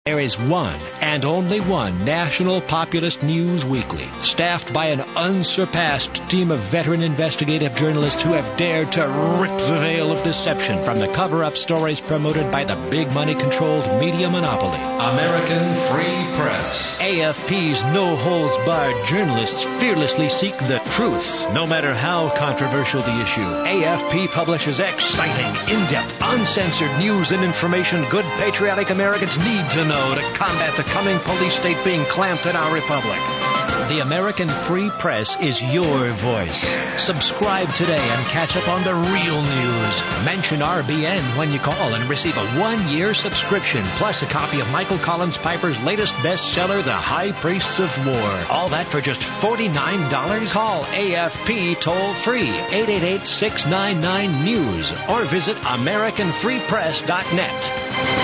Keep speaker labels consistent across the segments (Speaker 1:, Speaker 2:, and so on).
Speaker 1: There is one and only one national populist news weekly, staffed by an unsurpassed team of veteran investigative journalists who have dared to rip the veil of deception from the cover-up stories promoted by the big money-controlled media monopoly. American Free Press. AFP's no-holds-barred journalists fearlessly seek the truth, no matter how controversial the issue. AFP publishes exciting, in-depth, uncensored news and information good patriotic Americans need to know to combat the coming police state being clamped in our republic. The American Free Press is your voice. Subscribe today and catch up on the real news. Mention RBN when you call and receive a 1-year subscription, plus a copy of Michael Collins Piper's latest bestseller, The High Priests of War. All that for just $49? Call AFP toll-free, 888-699-NEWS, or visit AmericanFreePress.net.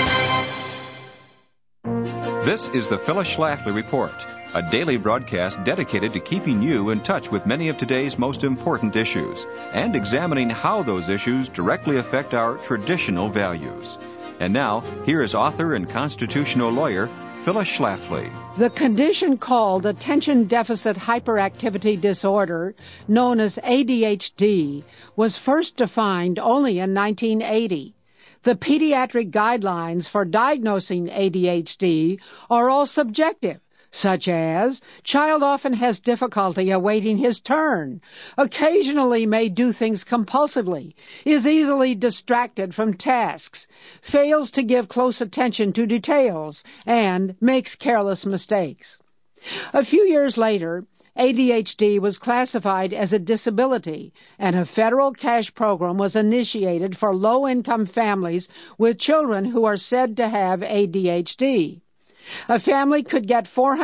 Speaker 2: This is the Phyllis Schlafly Report, a daily broadcast dedicated to keeping you in touch with many of today's most important issues and examining how those issues directly affect our traditional values. And now, here is author and constitutional lawyer Phyllis Schlafly.
Speaker 3: The condition called Attention Deficit Hyperactivity Disorder, known as ADHD, was first defined only in 1980. The pediatric guidelines for diagnosing ADHD are all subjective, such as child often has difficulty awaiting his turn, occasionally may do things compulsively, is easily distracted from tasks, fails to give close attention to details, and makes careless mistakes. A few years later, ADHD was classified as a disability, and a federal cash program was initiated for low-income families with children who are said to have ADHD. A family could get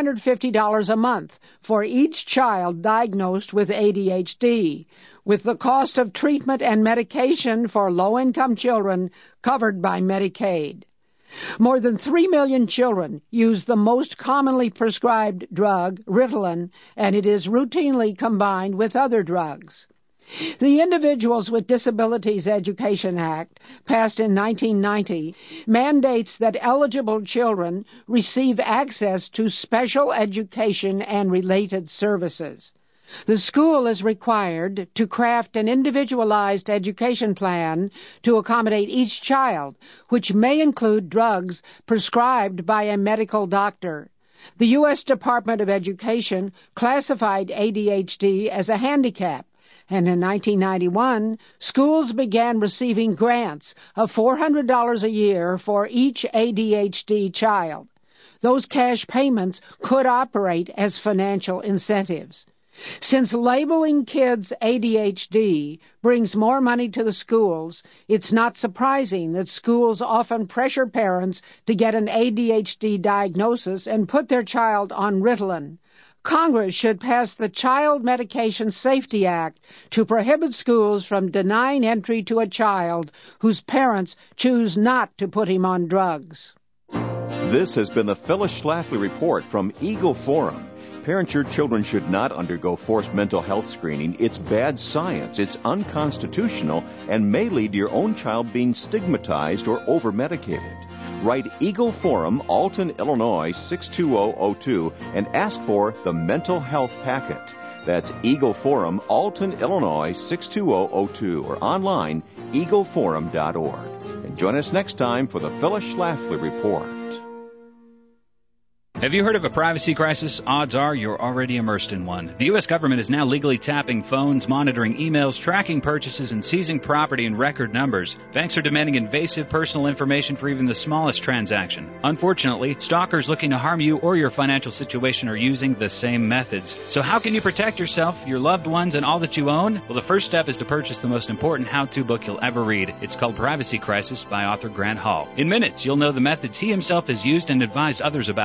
Speaker 3: $450 a month for each child diagnosed with ADHD, with the cost of treatment and medication for low-income children covered by Medicaid. More than 3 million children use the most commonly prescribed drug, Ritalin, and it is routinely combined with other drugs. The Individuals with Disabilities Education Act, passed in 1990, mandates that eligible children receive access to special education and related services. The school is required to craft an individualized education plan to accommodate each child, which may include drugs prescribed by a medical doctor. The U.S. Department of Education classified ADHD as a handicap, and in 1991, schools began receiving grants of $400 a year for each ADHD child. Those cash payments could operate as financial incentives. Since labeling kids ADHD brings more money to the schools, it's not surprising that schools often pressure parents to get an ADHD diagnosis and put their child on Ritalin. Congress should pass the Child Medication Safety Act to prohibit schools from denying entry to a child whose parents choose not to put him on drugs.
Speaker 2: This has been the Phyllis Schlafly Report from Eagle Forum. Parents, your children should not undergo forced mental health screening. It's bad science, it's unconstitutional, and may lead to your own child being stigmatized or over-medicated. Write Eagle Forum, Alton, Illinois, 62002, and ask for the Mental Health Packet. That's Eagle Forum, Alton, Illinois, 62002, or online, eagleforum.org. And join us next time for the Phyllis Schlafly Report.
Speaker 4: Have you heard of a privacy crisis? Odds are you're already immersed in one. The U.S. government is now legally tapping phones, monitoring emails, tracking purchases, and seizing property in record numbers. Banks are demanding invasive personal information for even the smallest transaction. Unfortunately, stalkers looking to harm you or your financial situation are using the same methods. So how can you protect yourself, your loved ones, and all that you own? Well, the first step is to purchase the most important how-to book you'll ever read. It's called Privacy Crisis by author Grant Hall. In minutes, you'll know the methods he himself has used and advised others about in order to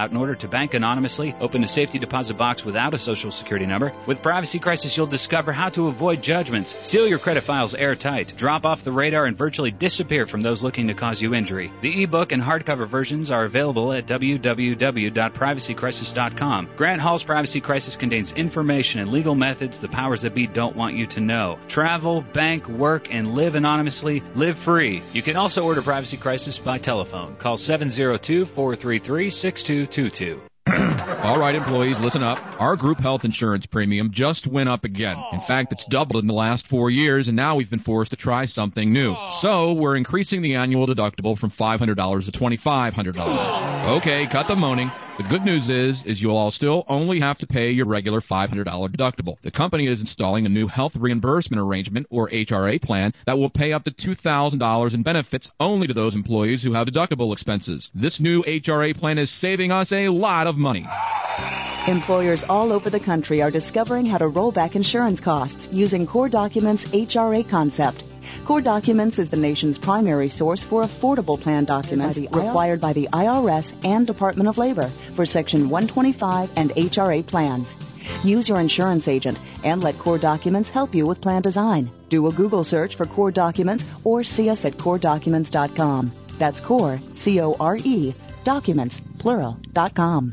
Speaker 4: to bank anonymously, open a safety deposit box without a social security number. With Privacy Crisis, you'll discover how to avoid judgments, seal your credit files airtight, drop off the radar, and virtually disappear from those looking to cause you injury. The ebook and hardcover versions are available at www.privacycrisis.com. Grant Hall's Privacy Crisis contains information and legal methods the powers that be don't want you to know. Travel, bank, work, and live anonymously. Live free. You can also order Privacy Crisis by telephone. Call 702-433-6222.
Speaker 5: All right, employees, listen up. Our group health insurance premium just went up again. In fact, it's doubled in the last 4 years, and now we've been forced to try something new. So we're increasing the annual deductible from $500 to $2,500. Okay, cut the moaning. The good news is you'll all still only have to pay your regular $500 deductible. The company is installing a new health reimbursement arrangement, or HRA plan, that will pay up to $2,000 in benefits only to those employees who have deductible expenses. This new HRA plan is saving us a lot of money.
Speaker 6: Employers all over the country are discovering how to roll back insurance costs using Core Documents' HRA concept. Core Documents is the nation's primary source for affordable plan documents required by the IRS and Department of Labor for Section 125 and HRA plans. Use your insurance agent and let Core Documents help you with plan design. Do a Google search for Core Documents or see us at CoreDocuments.com. That's Core, C-O-R-E, Documents, plural.com.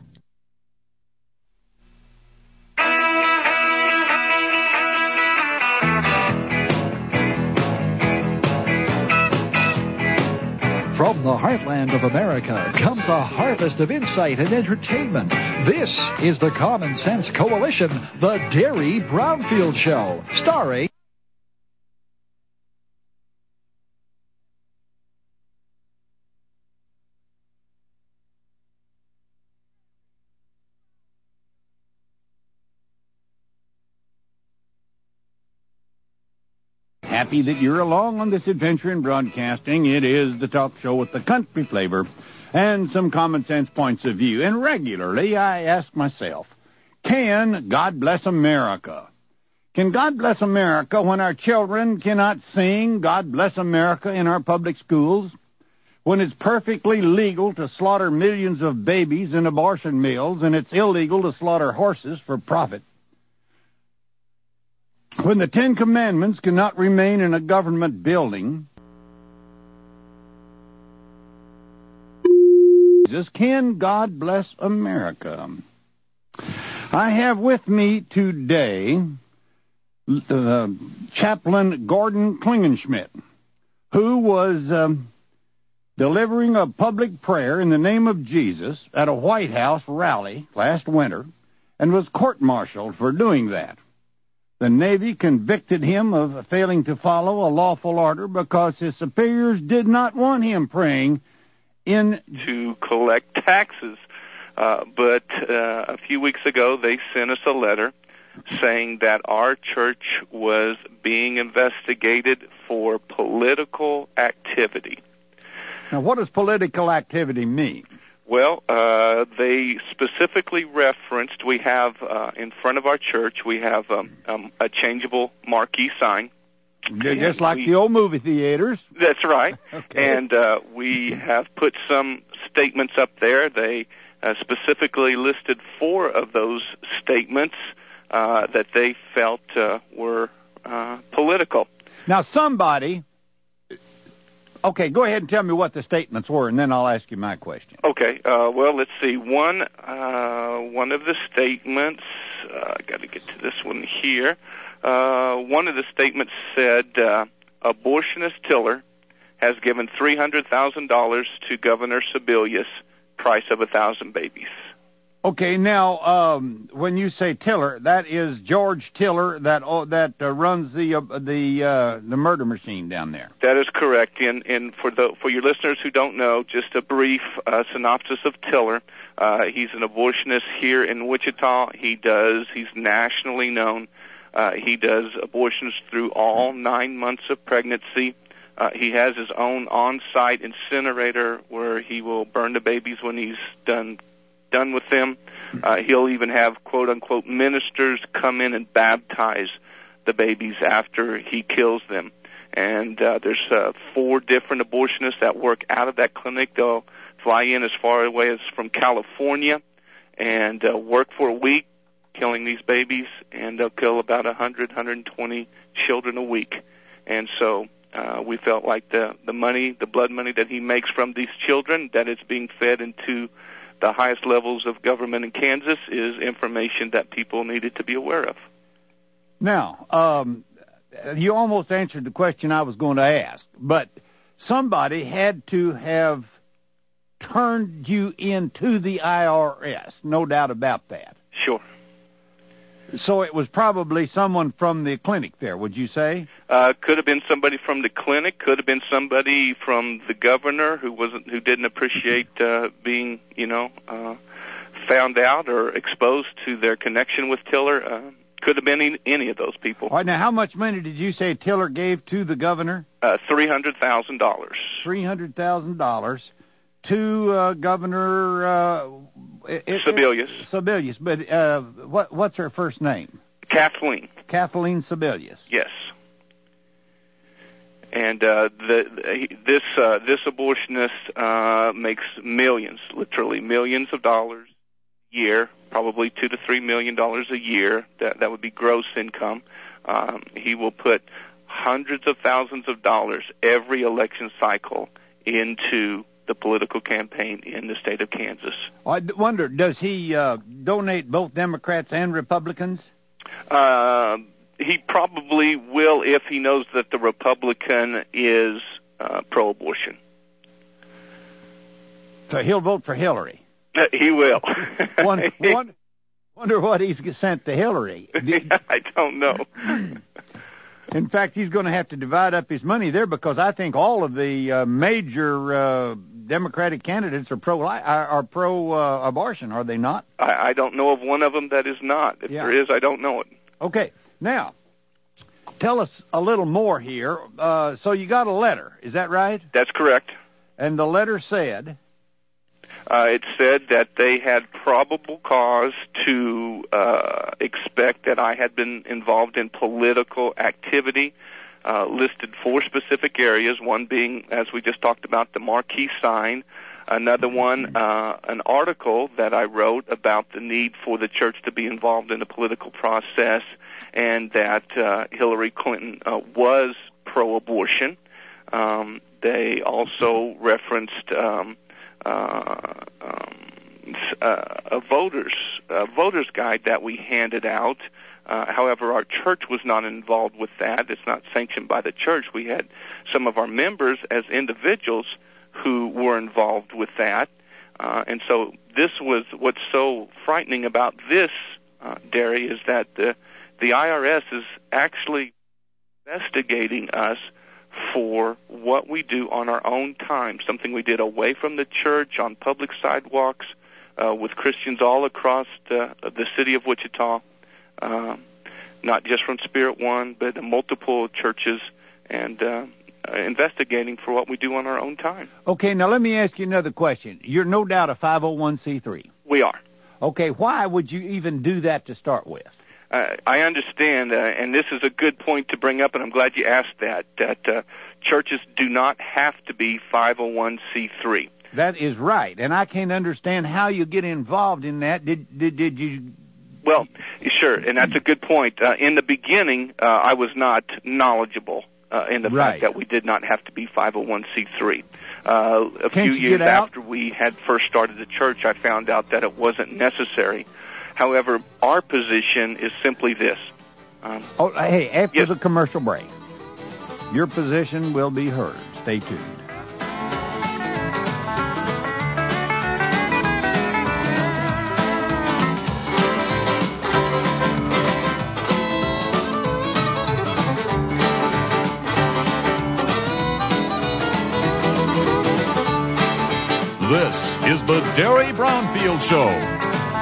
Speaker 7: From the heartland of America comes a harvest of insight and entertainment. This is the Common Sense Coalition, the Derry Brownfield Show, starring...
Speaker 8: Happy that you're along on this adventure in broadcasting. It is the talk show with the country flavor and some common sense points of view. And regularly I ask myself, can God bless America? Can God bless America when our children cannot sing God bless America in our public schools? When it's perfectly legal to slaughter millions of babies in abortion mills and it's illegal to slaughter horses for profit? When the Ten Commandments cannot remain in a government building, can God bless America? I have with me today Chaplain Gordon Klingenschmitt, who was delivering a public prayer in the name of Jesus at a White House rally last winter and was court-martialed for doing that. The Navy convicted him of failing to follow a lawful order because his superiors did not want him praying
Speaker 9: to collect taxes. But a few weeks ago, they sent us a letter saying that our church was being investigated for political activity.
Speaker 8: Now, what does political activity mean?
Speaker 9: Well, they specifically referenced, we have in front of our church, we have a changeable marquee sign.
Speaker 8: Just like the old movie theaters.
Speaker 9: That's right.
Speaker 8: Okay.
Speaker 9: And we have put some statements up there. They specifically listed 4 of those statements that they felt were political.
Speaker 8: Now, somebody... Okay, go ahead and tell me what the statements were, and then I'll ask you my question.
Speaker 9: Okay, well, let's see. One of the statements, I got to get to this one here. One of the statements said, abortionist Tiller has given $300,000 to Governor Sebelius, price of 1,000 babies.
Speaker 8: Okay, now when you say Tiller, that is George Tiller that runs the murder machine down there.
Speaker 9: That is correct. And for your listeners who don't know, just a brief synopsis of Tiller. He's an abortionist here in Wichita. He's nationally known. He does abortions through all 9 months of pregnancy. He has his own on-site incinerator where he will burn the babies when he's done with them. He'll even have quote-unquote ministers come in and baptize the babies after he kills them. And there's 4 different abortionists that work out of that clinic. They'll fly in as far away as from California, and work for a week killing these babies, and they'll kill about 100, 120 children a week. And so we felt like the money, the blood money that he makes from these children, that it's being fed into the highest levels of government in Kansas, is information that people needed to be aware of.
Speaker 8: Now, you almost answered the question I was going to ask, but somebody had to have turned you into the IRS, no doubt about that.
Speaker 9: Sure.
Speaker 8: So it was probably someone from the clinic there, would you say?
Speaker 9: Could have been somebody from the clinic. Could have been somebody from the governor who didn't appreciate being, found out or exposed to their connection with Tiller. Could have been any of those people.
Speaker 8: All right, now how much money did you say Tiller gave to the governor?
Speaker 9: $300,000.
Speaker 8: $300,000 to Governor
Speaker 9: Sebelius.
Speaker 8: Sebelius, but what's her first name?
Speaker 9: Kathleen.
Speaker 8: Kathleen Sebelius.
Speaker 9: Yes. And this abortionist makes millions, literally millions of dollars a year, probably $2 to $3 million a year. That would be gross income. He will put hundreds of thousands of dollars every election cycle into the political campaign in the state of Kansas.
Speaker 8: I wonder, does he donate both Democrats and Republicans?
Speaker 9: He probably will if he knows that the Republican is pro-abortion.
Speaker 8: So he'll vote for Hillary?
Speaker 9: He will.
Speaker 8: Wonder what he's sent to Hillary.
Speaker 9: I don't know.
Speaker 8: In fact, he's going to have to divide up his money there, because I think all of the major Democratic candidates are pro-abortion, are they not?
Speaker 9: I don't know of one of them that is not. If there is, I don't know it.
Speaker 8: Okay. Now, tell us a little more here. So you got a letter, is that right?
Speaker 9: That's correct.
Speaker 8: And the letter said?
Speaker 9: It said that they had probable cause to expect that I had been involved in political activity, listed 4 specific areas, one being, as we just talked about, the marquee sign, another one, an article that I wrote about the need for the church to be involved in the political process, and that Hillary Clinton was pro-abortion. They also referenced a voter's guide that we handed out. However, our church was not involved with that. It's not sanctioned by the church. We had some of our members as individuals who were involved with that. And so this was what's so frightening about this, Derry, is that the IRS is actually investigating us for what we do on our own time, something we did away from the church, on public sidewalks, with Christians all across the city of Wichita, not just from Spirit One, but multiple churches, and investigating for what we do on our own time.
Speaker 8: Okay, now let me ask you another question. You're no doubt a 501c3.
Speaker 9: We are.
Speaker 8: Okay, why would you even do that to start with?
Speaker 9: I understand, and this is a good point to bring up, and I'm glad you asked that churches do not have to be 501c3.
Speaker 8: That is right, and I can't understand how you get involved in that. Did you?
Speaker 9: Well, sure, and that's a good point. In the beginning, I was not knowledgeable in the fact that we did not have to be 501c3. A few years after we had first started the church, I found out that it wasn't necessary. However, our position is simply this.
Speaker 8: Hey, after the commercial break, your position will be heard. Stay tuned.
Speaker 10: This is the Derry Brownfield Show.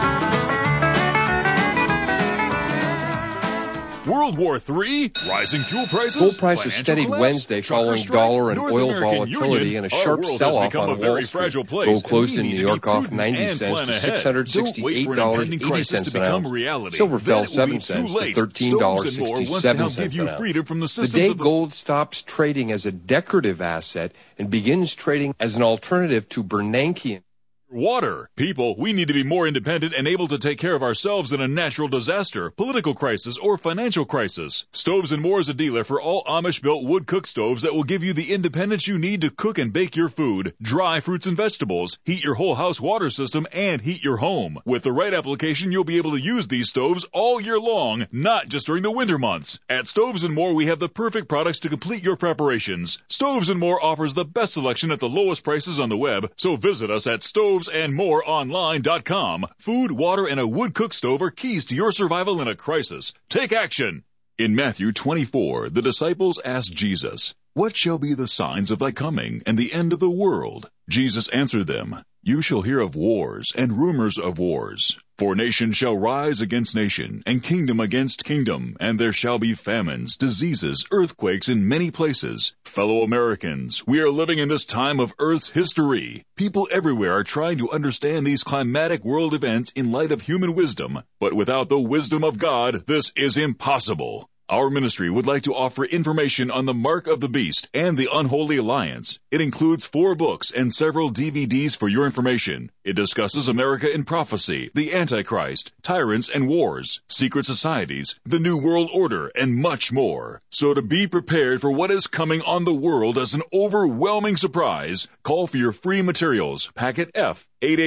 Speaker 10: World War III, rising fuel prices,
Speaker 11: gold prices steadied Wednesday following dollar and oil volatility and a sharp sell-off on Wall Street. Gold closed in New York off 90 cents to $668.80 an ounce. Silver fell 7 cents to $13.67 an ounce. The day gold stops trading as a decorative asset and begins trading as an alternative to Bernankean.
Speaker 10: Water. People, we need to be more independent and able to take care of ourselves in a natural disaster, political crisis, or financial crisis. Stoves and More is a dealer for all Amish-built wood cook stoves that will give you the independence you need to cook and bake your food, dry fruits and vegetables, heat your whole house water system, and heat your home. With the right application, you'll be able to use these stoves all year long, not just during the winter months. At Stoves and More, we have the perfect products to complete your preparations. Stoves and More offers the best selection at the lowest prices on the web, so visit us at stovesandmoreonline.com. Food, water, and a wood cook stove are keys to your survival in a crisis. Take action. In Matthew 24, the disciples asked Jesus, "What shall be the signs of thy coming and the end of the world?" Jesus answered them, "You shall hear of wars and rumors of wars. For nation shall rise against nation, and kingdom against kingdom, and there shall be famines, diseases, earthquakes in many places. Fellow Americans, we are living in this time of Earth's history. People everywhere are trying to understand these climatic world events in light of human wisdom, but without the wisdom of God, this is impossible. Our ministry would like to offer information on the Mark of the Beast and the Unholy Alliance. It includes 4 books and several DVDs for your information. It discusses America in prophecy, the Antichrist, tyrants and wars, secret societies, the New World Order, and much more. So to be prepared for what is coming on the world as an overwhelming surprise, call for your free materials, packet F,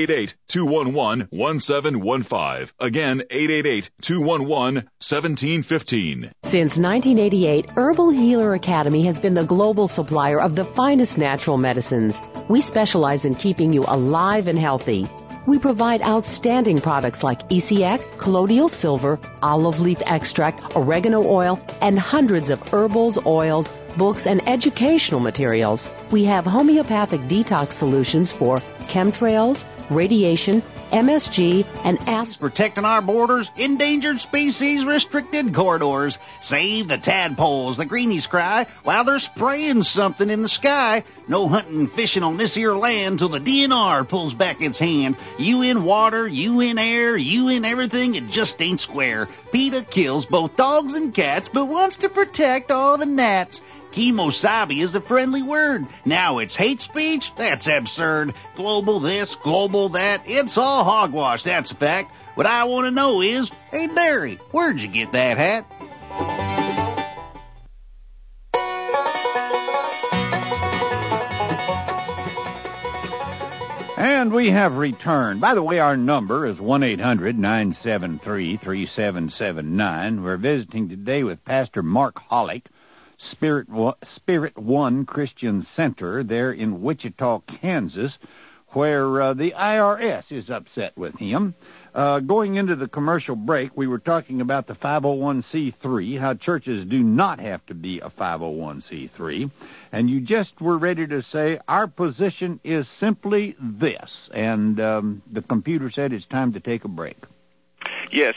Speaker 10: 888-211-1715. Again, 888-211-1715.
Speaker 12: Since 1988, Herbal Healer Academy has been the global supplier of the finest natural medicines. We specialize in keeping you alive and healthy. We provide outstanding products like ECX, colloidal silver, olive leaf extract, oregano oil, and hundreds of herbals, oils, books, and educational materials. We have homeopathic detox solutions for chemtrails, radiation, MSG, and
Speaker 13: protecting our borders, endangered species, restricted corridors. Save the tadpoles, the greenies cry, while they're spraying something in the sky. No hunting and fishing on this here land till the DNR pulls back its hand. You in water, you in air, you in everything, it just ain't square. PETA kills both dogs and cats, but wants to protect all the gnats. Kemosabe is a friendly word. Now it's hate speech? That's absurd. Global this, global that. It's all hogwash, that's a fact. What I want to know is, hey, Larry, where'd you get that hat?
Speaker 8: And we have returned. By the way, our number is 1-800-973-3779. We're visiting today with Pastor Mark Hollick, Spirit One Christian Center there in Wichita, Kansas, where the IRS is upset with him. Going into the commercial break, we were talking about the 501c3, how churches do not have to be a 501c3. And you just were ready to say, our position is simply this. And the computer said it's time to take a break.
Speaker 9: Yes,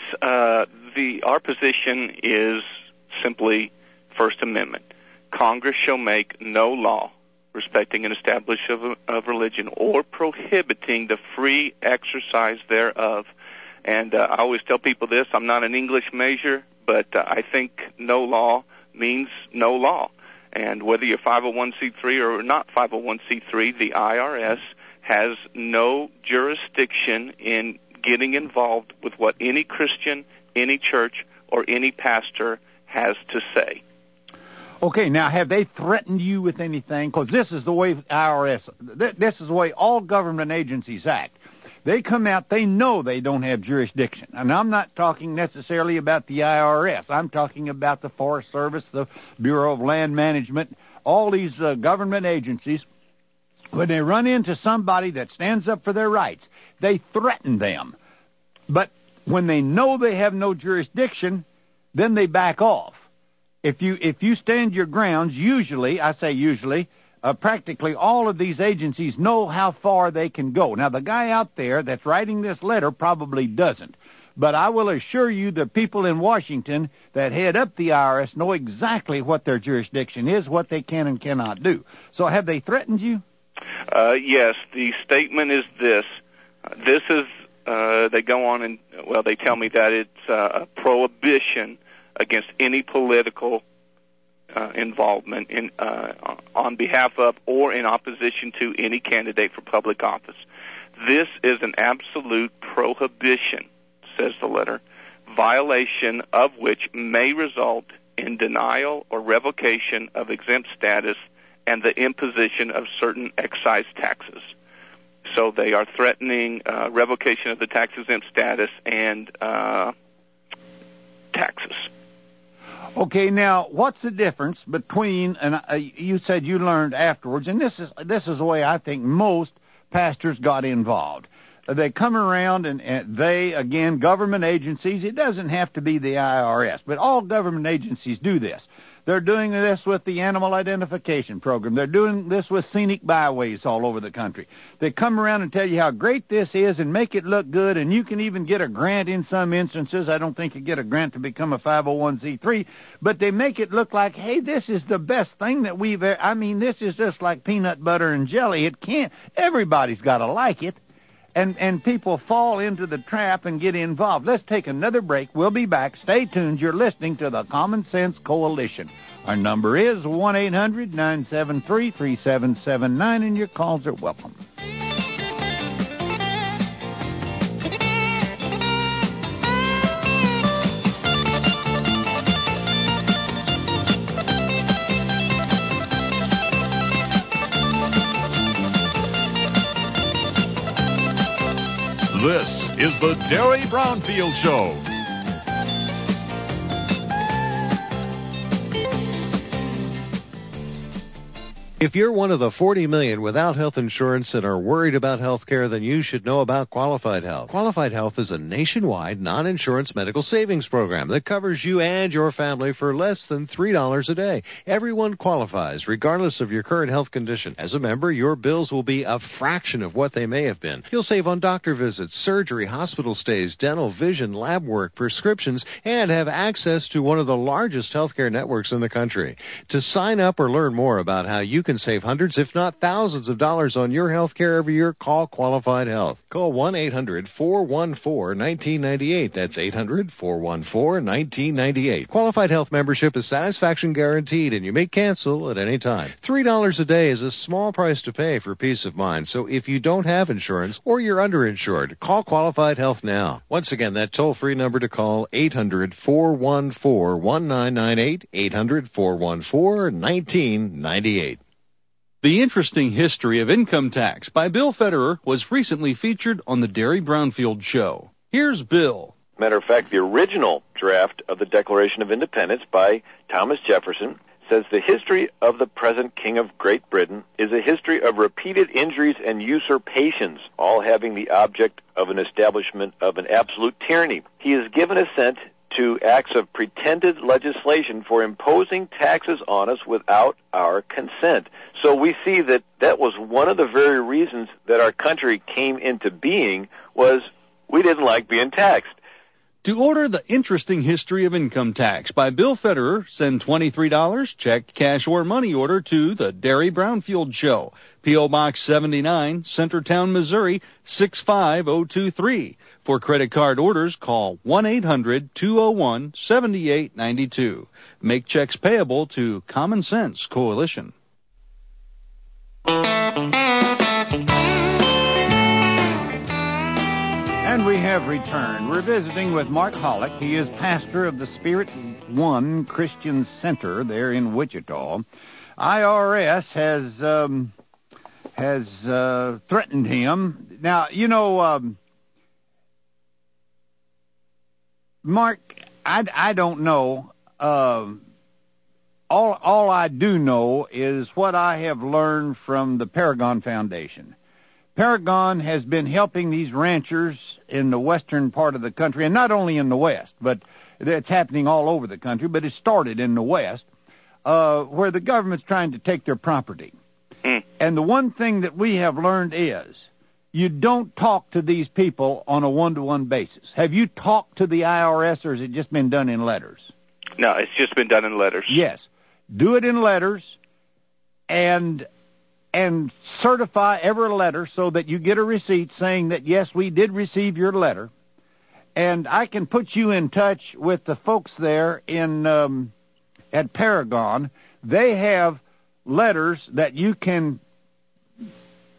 Speaker 9: our position is simply First Amendment. Congress shall make no law respecting an establishment of religion or prohibiting the free exercise thereof. And I always tell people this, I'm not an English major, but I think no law means no law. And whether you're 501c3 or not 501c3, the IRS has no jurisdiction in getting involved with what any Christian, any church, or any pastor has to say.
Speaker 8: Okay, now have they threatened you with anything? Because this is the way IRS, this is the way all government agencies act. They come out, they know they don't have jurisdiction. And I'm not talking necessarily about the IRS. I'm talking about the Forest Service, the Bureau of Land Management, all these government agencies. When they run into somebody that stands up for their rights, they threaten them. But when they know they have no jurisdiction, then they back off. If you stand your grounds, usually, practically all of these agencies know how far they can go. Now, the guy out there that's writing this letter probably doesn't. But I will assure you the people in Washington that head up the IRS know exactly what their jurisdiction is, what they can and cannot do. So have they threatened you?
Speaker 9: Yes, the statement is this. This is, they go on and, well, they tell me that it's a prohibition against any political involvement in on behalf of or in opposition to any candidate for public office. This is an absolute prohibition, says the letter, violation of which may result in denial or revocation of exempt status and the imposition of certain excise taxes. So they are threatening revocation of the tax-exempt status and taxes.
Speaker 8: Okay, now what's the difference between? And you said you learned afterwards, and this is the way I think most pastors got involved. They come around and they, again, government agencies. It doesn't have to be the IRS, but all government agencies do this. They're doing this with the Animal Identification Program. They're doing this with scenic byways all over the country. They come around and tell you how great this is and make it look good, and you can even get a grant in some instances. I don't think you get a grant to become a 501c3, but they make it look like, hey, this is the best thing that we've ever. I mean, this is just like peanut butter and jelly. It can't. Everybody's got to like it. And people fall into the trap and get involved. Let's take another break. We'll be back. Stay tuned. You're listening to the Common Sense Coalition. Our number is 1-800-973-3779, and your calls are welcome.
Speaker 10: This is the Derry Brownfield Show.
Speaker 14: If you're one of the 40 million without health insurance and are worried about health care, then you should know about Qualified Health. Qualified Health is a nationwide non-insurance medical savings program that covers you and your family for less than $3 a day. Everyone qualifies, regardless of your current health condition. As a member, your bills will be a fraction of what they may have been. You'll save on doctor visits, surgery, hospital stays, dental, vision, lab work, prescriptions, and have access to one of the largest healthcare networks in the country. To sign up or learn more about how you can save hundreds, if not thousands of dollars on your health care every year, call Qualified Health. Call 1-800-414-1998. That's 800-414-1998. Qualified Health membership is satisfaction guaranteed, and you may cancel at any time. $3 a day is a small price to pay for peace of mind, so if you don't have insurance or you're underinsured, call Qualified Health now. Once again, that toll-free number to call, 800-414-1998, 800-414-1998.
Speaker 15: The Interesting History of Income Tax by Bill Federer was recently featured on the Derry Brownfield Show. Here's Bill.
Speaker 16: Matter of fact, the original draft of the Declaration of Independence by Thomas Jefferson says the history of the present King of Great Britain is a history of repeated injuries and usurpations, all having the object of an establishment of an absolute tyranny. He has given assent to acts of pretended legislation for imposing taxes on us without our consent. So we see that that was one of the very reasons that our country came into being, was we didn't like being taxed.
Speaker 15: To order The Interesting History of Income Tax by Bill Federer, send $23, check, cash, or money order to the Derry Brownfield Show, P.O. Box 79, Centertown, Missouri, 65023. For credit card orders, call 1-800-201-7892. Make checks payable to Common Sense Coalition.
Speaker 8: And we have returned. We're visiting with Mark Hollick. He is pastor of the Spirit One Christian Center there in Wichita. IRS has threatened him. Now, you know, Mark, I don't know. All I do know is what I have learned from the Paragon Foundation. Paragon has been helping these ranchers in the western part of the country, and not only in the west, but it's happening all over the country, but it started in the west, where the government's trying to take their property. And the one thing that we have learned is you don't talk to these people on a one-to-one basis. Have you talked to the IRS, or has it just been done in letters?
Speaker 9: No, it's just been done in letters.
Speaker 8: Yes. Do it in letters and certify every letter so that you get a receipt saying that, yes, we did receive your letter. And I can put you in touch with the folks there in at Paragon. They have letters that you can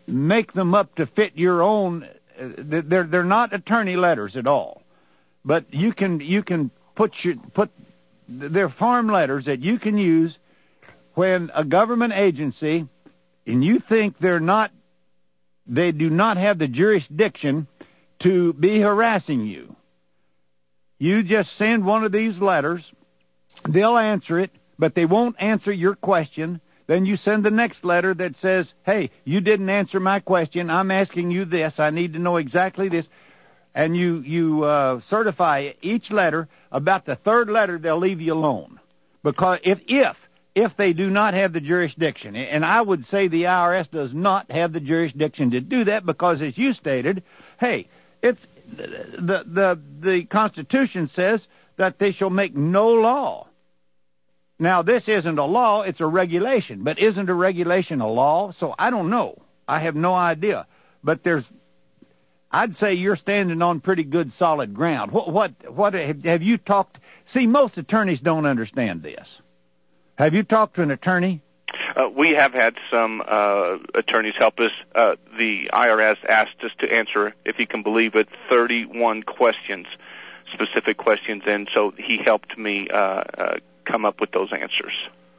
Speaker 8: make them up to fit your own. They're not attorney letters at all, but you can put they're farm letters that you can use when a government agency, and you think they do not have the jurisdiction to be harassing you. You just send one of these letters. They'll answer it, but they won't answer your question. Then you send the next letter that says, hey, you didn't answer my question. I'm asking you this. I need to know exactly this. And you certify each letter. About the third letter, they'll leave you alone. Because if they do not have the jurisdiction, and I would say the IRS does not have the jurisdiction to do that, because as you stated, hey, it's the Constitution says that they shall make no law. Now, this isn't a law, it's a regulation. But isn't a regulation a law? So I don't know. I have no idea. But I'd say you're standing on pretty good solid ground. What have you talked? See, most attorneys don't understand this. Have you talked to an attorney?
Speaker 9: We have had some attorneys help us. The IRS asked us to answer, if you can believe it, 31 questions, specific questions, and so he helped me come up with those answers.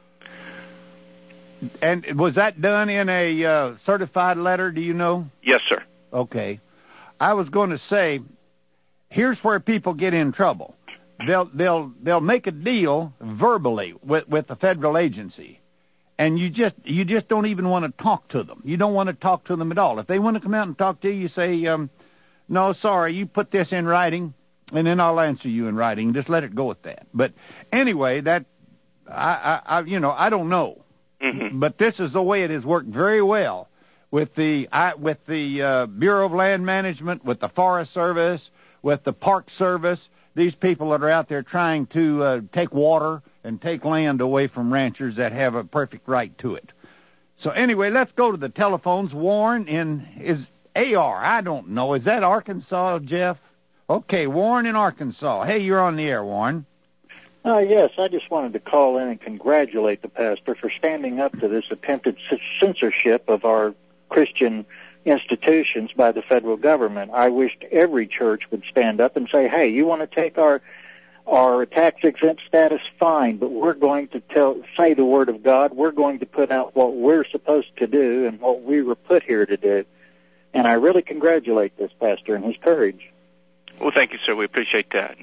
Speaker 8: And was that done in a certified letter, do you know?
Speaker 9: Yes, sir.
Speaker 8: Okay. I was going to say, here's where people get in trouble. They'll make a deal verbally with the federal agency, and you just don't even want to talk to them. You don't want to talk to them at all. If they want to come out and talk to you, you say, no, sorry, you put this in writing, and then I'll answer you in writing. Just let it go at that. But anyway, that I don't know.
Speaker 9: Mm-hmm.
Speaker 8: But this is the way it has worked very well with the Bureau of Land Management, with the Forest Service, with the Park Service. These people that are out there trying to take water and take land away from ranchers that have a perfect right to it. So anyway, let's go to the telephones. Warren is AR. I don't know. Is that Arkansas, Jeff? Okay, Warren in Arkansas. Hey, you're on the air, Warren.
Speaker 17: Yes, I just wanted to call in and congratulate the pastor for standing up to this attempted censorship of our Christian institutions by the federal government. I wished every church would stand up and say, hey, you want to take our tax-exempt status? Fine, but we're going to say the Word of God. We're going to put out what we're supposed to do and what we were put here to do. And I really congratulate this pastor and his courage.
Speaker 9: Well, thank you, sir. We appreciate that.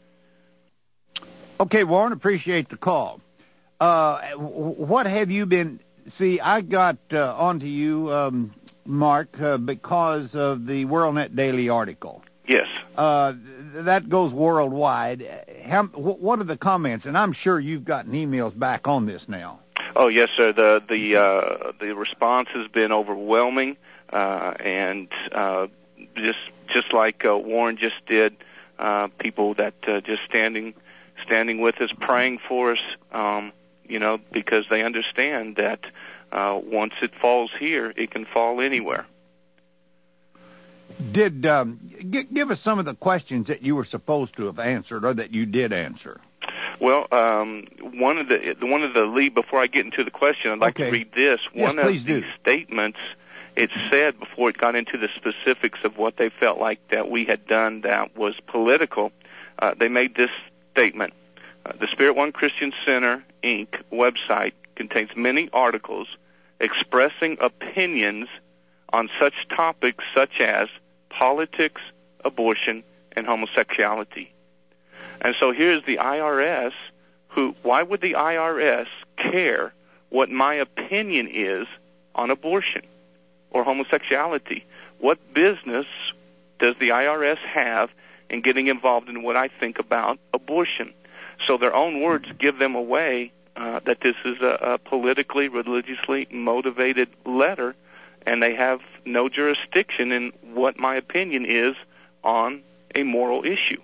Speaker 8: Okay, Warren, appreciate the call. What have you been... See, I got onto you, Mark, because of the WorldNet Daily article.
Speaker 9: Yes.
Speaker 8: That goes worldwide. What are the comments? And I'm sure you've gotten emails back on this now.
Speaker 9: Oh, yes, sir. The response has been overwhelming, and just like Warren just did, people that just standing with us, praying for us, because they understand that once it falls here, it can fall anywhere.
Speaker 8: Did give us some of the questions that you were supposed to have answered, or that you did answer?
Speaker 9: Well, one of the lead. Before I get into the question, I'd like to read this.
Speaker 8: Yes,
Speaker 9: one of the statements. It said before it got into the specifics of what they felt like that we had done that was political. They made this statement: the Spirit One Christian Center, Inc. website contains many articles expressing opinions on such topics such as politics, abortion, and homosexuality. And so here's the IRS, why would the IRS care what my opinion is on abortion or homosexuality? What business does the IRS have in getting involved in what I think about abortion? So their own words give them away that this is a politically, religiously motivated letter, and they have no jurisdiction in what my opinion is on a moral issue.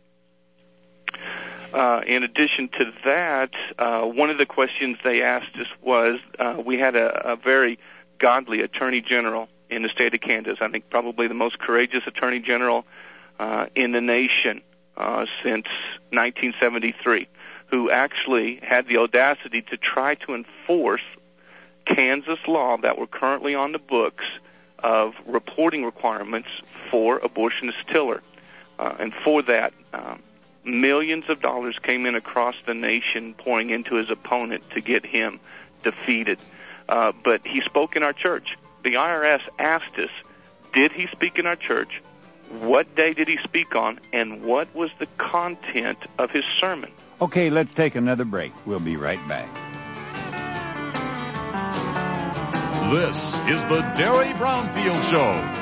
Speaker 9: In addition to that, one of the questions they asked us was, we had a very godly attorney general in the state of Kansas, I think probably the most courageous attorney general in the nation since 1973, who actually had the audacity to try to enforce Kansas law that were currently on the books of reporting requirements for abortionist Tiller. And for that, millions of dollars came in across the nation pouring into his opponent to get him defeated. But he spoke in our church. The IRS asked us, did he speak in our church? What day did he speak on? And what was the content of his sermon?
Speaker 8: Okay, let's take another break. We'll be right back.
Speaker 10: This is the Derry Brownfield Show.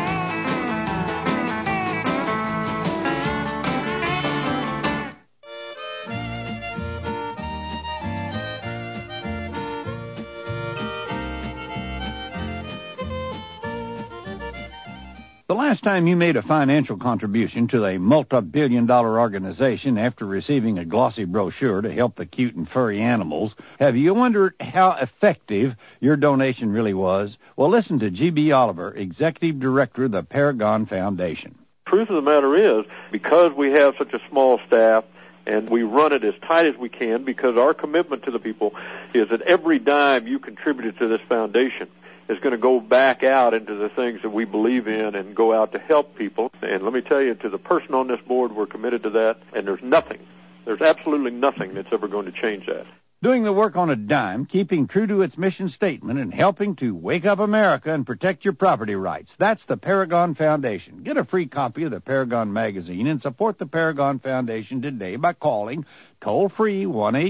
Speaker 8: The last time you made a financial contribution to a multi-billion-dollar organization after receiving a glossy brochure to help the cute and furry animals, have you wondered how effective your donation really was? Well, listen to G.B. Oliver, Executive Director of the Paragon Foundation.
Speaker 18: Truth of the matter is, because we have such a small staff, and we run it as tight as we can, because our commitment to the people is that every dime you contributed to this foundation is going to go back out into the things that we believe in and go out to help people. And let me tell you, to the person on this board, we're committed to that, and there's absolutely nothing that's ever going to change that.
Speaker 8: Doing the work on a dime, keeping true to its mission statement, and helping to wake up America and protect your property rights. That's the Paragon Foundation. Get a free copy of the Paragon magazine and support the Paragon Foundation today by calling toll-free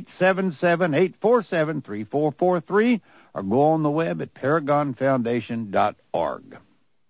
Speaker 8: 1-877-847-3443 or go on the web at paragonfoundation.org.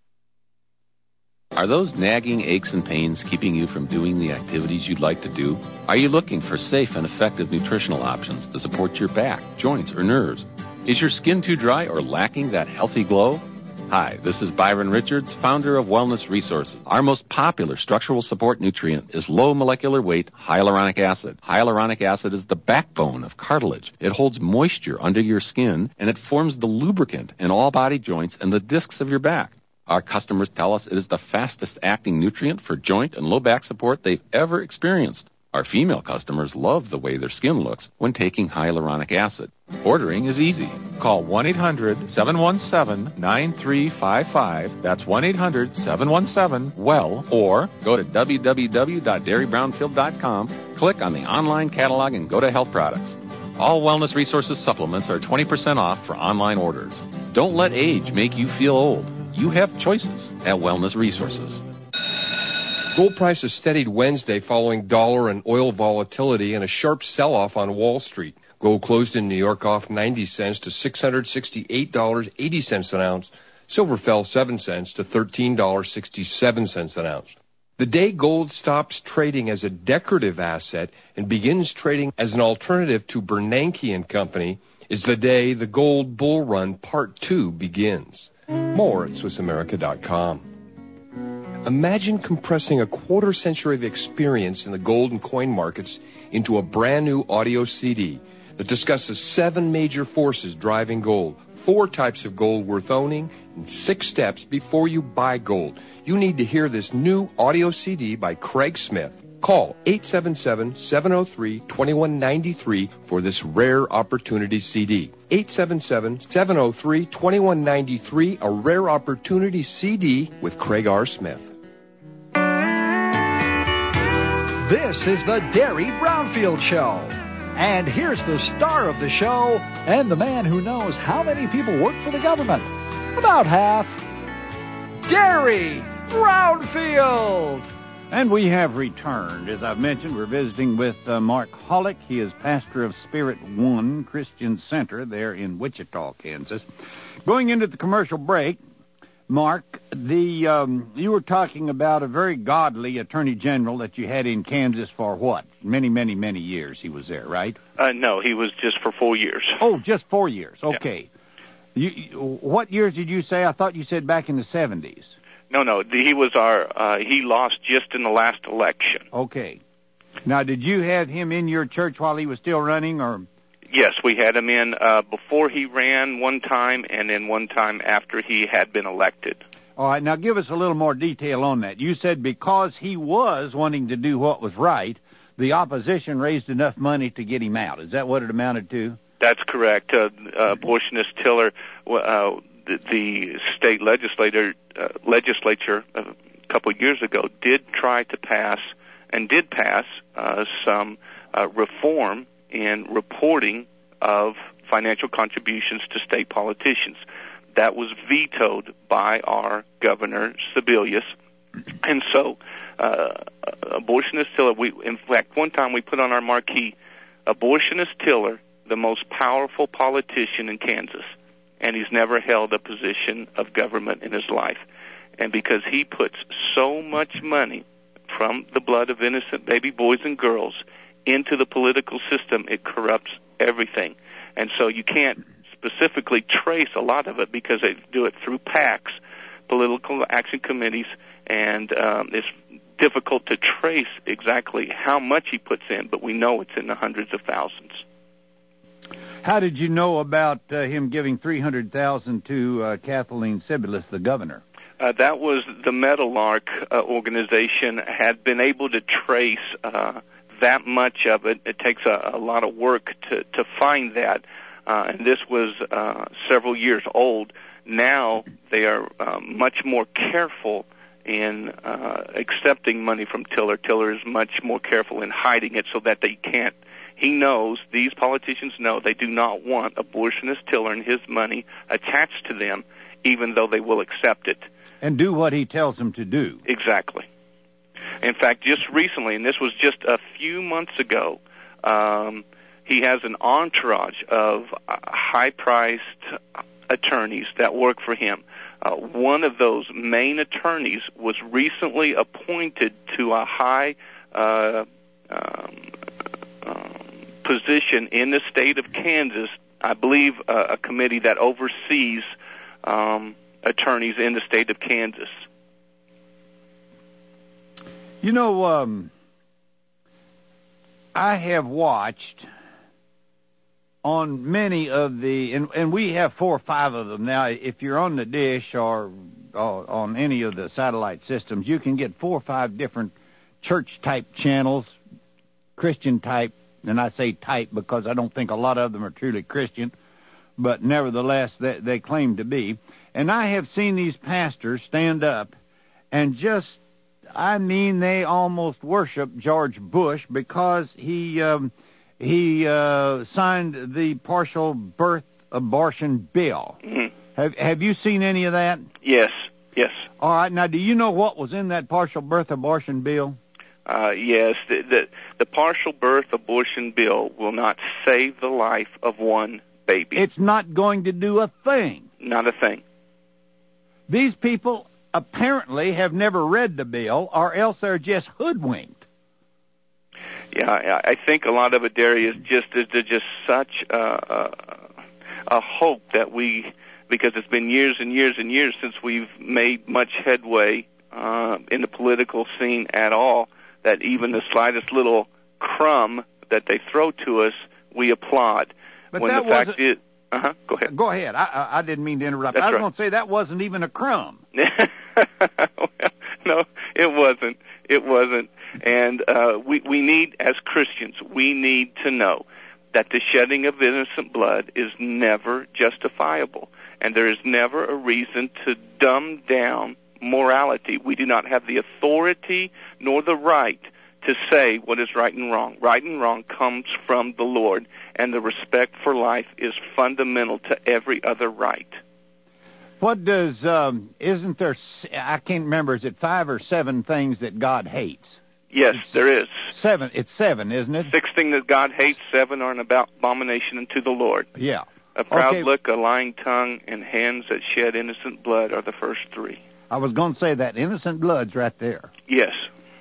Speaker 19: Are those nagging aches and pains keeping you from doing the activities you'd like to do? Are you looking for safe and effective nutritional options to support your back, joints, or nerves? Is your skin too dry or lacking that healthy glow? Hi, this is Byron Richards, founder of Wellness Resources. Our most popular structural support nutrient is low molecular weight hyaluronic acid. Hyaluronic acid is the backbone of cartilage. It holds moisture under your skin, and it forms the lubricant in all body joints and the discs of your back. Our customers tell us it is the fastest acting nutrient for joint and low back support they've ever experienced. Our female customers love the way their skin looks when taking hyaluronic acid. Ordering is easy. Call 1-800-717-9355. That's 1-800-717-WELL. Or go to www.derrybrownfield.com, click on the online catalog, and go to Health Products. All Wellness Resources supplements are 20% off for online orders. Don't let age make you feel old. You have choices at Wellness Resources.
Speaker 11: Gold prices steadied Wednesday following dollar and oil volatility and a sharp sell-off on Wall Street. Gold closed in New York off 90 cents to $668.80 an ounce. Silver fell 7 cents to $13.67 an ounce. The day gold stops trading as a decorative asset and begins trading as an alternative to Bernanke & Company is the day the gold bull run part 2 begins. More at SwissAmerica.com. Imagine compressing a quarter century of experience in the gold and coin markets into a brand new audio CD that discusses 7 major forces driving gold, 4 types of gold worth owning, and 6 steps before you buy gold. You need to hear this new audio CD by Craig Smith. Call 877-703-2193 for this rare opportunity CD. 877-703-2193, a rare opportunity CD with Craig R. Smith.
Speaker 7: This is the Derry Brownfield Show. And here's the star of the show and the man who knows how many people work for the government. About half. Derry Brownfield.
Speaker 8: And we have returned. As I've mentioned, we're visiting with Mark Hollick. He is pastor of Spirit One Christian Center there in Wichita, Kansas. Going into the commercial break, Mark, you were talking about a very godly attorney general that you had in Kansas for what? Many, many, many years he was there, right?
Speaker 9: No, he was just for 4 years.
Speaker 8: Oh, just 4 years. Okay. Yeah. What years did you say? I thought you said back in the 70s.
Speaker 9: No, he was he lost just in the last election.
Speaker 8: Okay. Now, did you have him in your church while he was still running, or?
Speaker 9: Yes, we had him in before he ran one time, and then one time after he had been elected.
Speaker 8: All right, now give us a little more detail on that. You said because he was wanting to do what was right, the opposition raised enough money to get him out. Is that what it amounted to?
Speaker 9: That's correct. Abortionist Tiller, the state legislature a couple of years ago did try to pass some reform in reporting of financial contributions to state politicians. That was vetoed by our Governor Sebelius. And so abortionist Tiller, in fact, one time we put on our marquee, abortionist Tiller, the most powerful politician in Kansas, and he's never held a position of government in his life. And because he puts so much money from the blood of innocent baby boys and girls into the political system, it corrupts everything. And so you can't specifically trace a lot of it because they do it through PACs, political action committees, and it's difficult to trace exactly how much he puts in, but we know it's in the hundreds of thousands.
Speaker 8: How did you know about him giving $300,000 to Kathleen Sebelius, the governor?
Speaker 9: That was the Meadowlark organization had been able to trace that much of it. It takes a lot of work to find that, and this was several years old. Now they are much more careful in accepting money from Tiller. Tiller is much more careful in hiding it so that they can't. He knows, these politicians know, they do not want abortionist Tiller and his money attached to them, even though they will accept it.
Speaker 8: And do what he tells them to do.
Speaker 9: Exactly. In fact, just recently, and this was just a few months ago, he has an entourage of high-priced attorneys that work for him. One of those main attorneys was recently appointed to a high position in the state of Kansas, I believe a committee that oversees attorneys in the state of Kansas.
Speaker 8: You know, I have watched on many of the, and we have 4 or 5 of them now. If you're on the dish or on any of the satellite systems, you can get 4 or 5 different church-type channels, Christian-type, and I say type because I don't think a lot of them are truly Christian, but nevertheless, they claim to be. And I have seen these pastors stand up and just, I mean, they almost worship George Bush because he signed the partial birth abortion bill. Mm-hmm. Have you seen any of that?
Speaker 9: Yes.
Speaker 8: All right. Now, do you know what was in that partial birth abortion bill?
Speaker 9: Yes. The partial birth abortion bill will not save the life of one baby.
Speaker 8: It's not going to do a thing.
Speaker 9: Not a thing.
Speaker 8: These people apparently have never read the bill, or else they're just hoodwinked.
Speaker 9: Yeah, I think a lot of it, Derry, is just such a hope that we, because it's been years and years and years since we've made much headway in the political scene at all, that even the slightest little crumb that they throw to us, we applaud.
Speaker 8: But
Speaker 9: when
Speaker 8: that
Speaker 9: the fact is, go ahead.
Speaker 8: Go ahead. I didn't mean to interrupt.
Speaker 9: That's
Speaker 8: I was
Speaker 9: right.
Speaker 8: going to say that wasn't even a crumb.
Speaker 9: No, it wasn't. It wasn't. And we need, as Christians, we need to know that the shedding of innocent blood is never justifiable, and there is never a reason to dumb down morality. We do not have the authority nor the right to say what is right and wrong. Right and wrong comes from the Lord, and the respect for life is fundamental to every other right.
Speaker 8: What does, isn't there, I can't remember, is it 5 or 7 things that God hates?
Speaker 9: Yes, there is.
Speaker 8: 7, it's 7, isn't it?
Speaker 9: 6 things that God hates, 7 are an abomination unto the Lord.
Speaker 8: Yeah.
Speaker 9: A proud look, a lying tongue, and hands that shed innocent blood are the first 3.
Speaker 8: I was going to say that innocent blood's right there.
Speaker 9: Yes.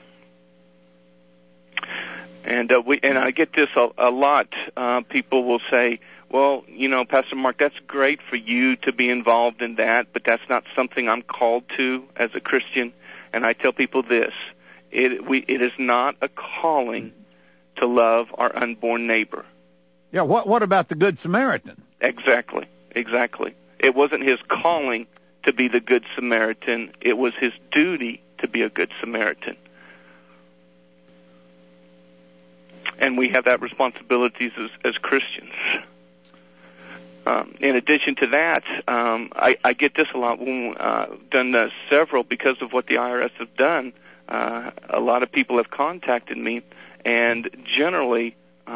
Speaker 9: And I get this a lot. People will say, well, you know, Pastor Mark, that's great for you to be involved in that, but that's not something I'm called to as a Christian. And I tell people this, it is not a calling to love our unborn neighbor.
Speaker 8: Yeah, what about the Good Samaritan?
Speaker 9: Exactly. It wasn't his calling to be the Good Samaritan. It was his duty to be a Good Samaritan. And we have that responsibility as Christians. In addition to that, I get this a lot when done several because of what the IRS have done. A lot of people have contacted me, and generally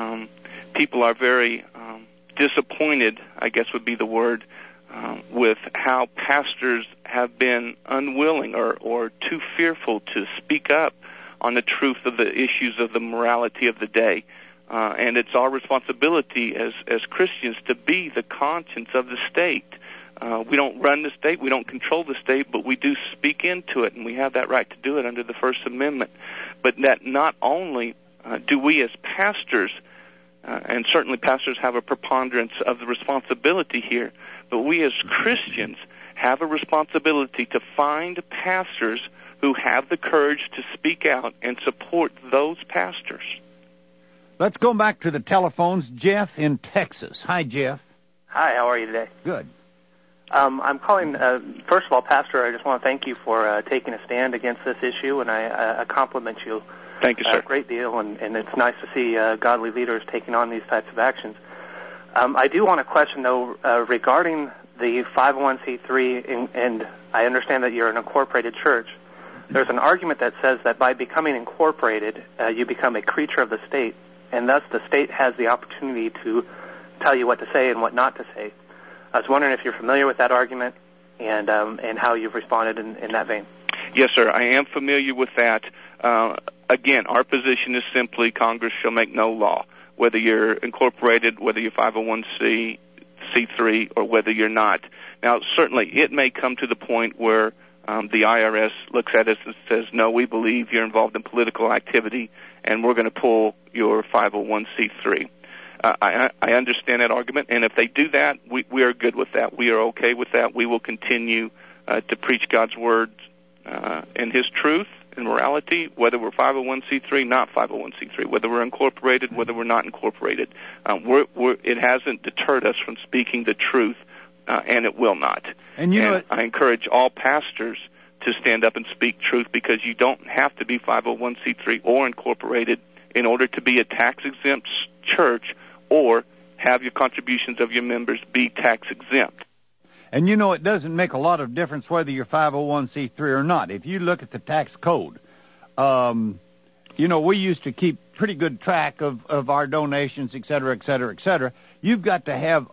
Speaker 9: people are very disappointed, I guess would be the word, with how pastors have been unwilling or too fearful to speak up on the truth of the issues of the morality of the day. And it's our responsibility as Christians to be the conscience of the state. We don't run the state, we don't control the state, but we do speak into it, and we have that right to do it under the First Amendment. But that not only do we as pastors, and certainly pastors have a preponderance of the responsibility here, but we as Christians have a responsibility to find pastors who have the courage to speak out and support those pastors.
Speaker 8: Let's go back to the telephones. Jeff in Texas. Hi, Jeff.
Speaker 20: Hi, how are you today?
Speaker 8: Good.
Speaker 20: I'm calling, first of all, Pastor, I just want to thank you for taking a stand against this issue, and I compliment you.
Speaker 9: Thank you, sir.
Speaker 20: A great deal, and it's nice to see godly leaders taking on these types of actions. I do want to question, though, regarding the 501c3, and I understand that you're an incorporated church. There's an argument that says that by becoming incorporated, you become a creature of the state, and thus the state has the opportunity to tell you what to say and what not to say. I was wondering if you're familiar with that argument and how you've responded in that vein.
Speaker 9: Yes, sir. I am familiar with that. Again, our position is simply Congress shall make no law, whether you're incorporated, whether you're 501c3, or whether you're not. Now, certainly it may come to the point where the IRS looks at us and says, no, we believe you're involved in political activity, and we're going to pull your 501c3. I understand that argument, and if they do that, we are good with that. We are okay with that. We will continue to preach God's word and His truth and morality, whether we're 501c3, not 501c3, whether we're incorporated, whether we're not incorporated. It hasn't deterred us from speaking the truth, and it will not.
Speaker 8: And
Speaker 9: I encourage all pastors to stand up and speak truth, because you don't have to be 501c3 or incorporated in order to be a tax-exempt church or have your contributions of your members be tax-exempt.
Speaker 8: And it doesn't make a lot of difference whether you're 501c3 or not. If you look at the tax code, we used to keep pretty good track of our donations, et cetera, et cetera, et cetera. You've got to have,